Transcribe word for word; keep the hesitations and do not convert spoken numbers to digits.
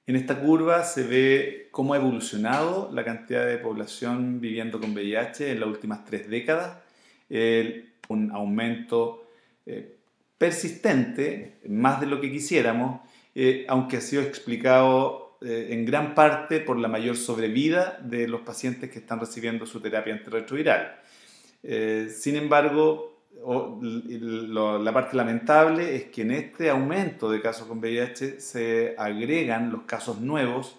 En esta curva se ve cómo ha evolucionado la cantidad de población viviendo con V I H en las últimas tres décadas. El- un aumento eh, persistente, más de lo que quisiéramos, eh, aunque ha sido explicado eh, en gran parte por la mayor sobrevida de los pacientes que están recibiendo su terapia antirretroviral. Eh, sin embargo, o- lo- la parte lamentable es que en este aumento de casos con V I H se agregan los casos nuevos